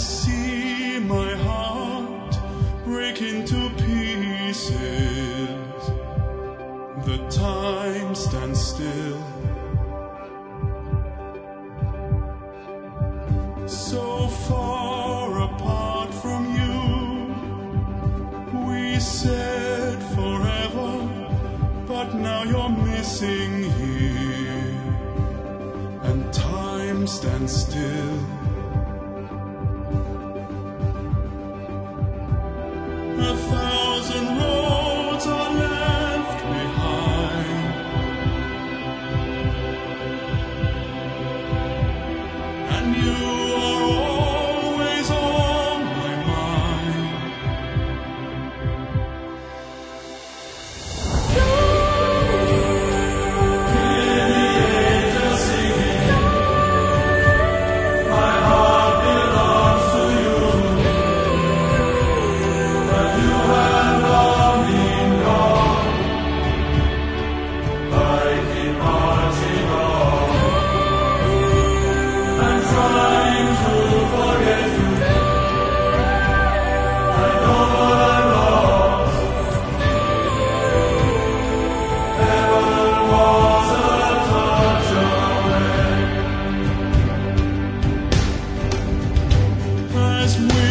see my heart break into pieces. The time stands still. So far apart from you, we said forever, but now you're missing here, and time stands still. A thousand roads are left behind, and you are always on my mind. Hear the angels singing, my heart belongs to you. But you have long been gone. I keep marching on. I'm trying to forget you. I know I'm lost. Heaven was a touch away. As we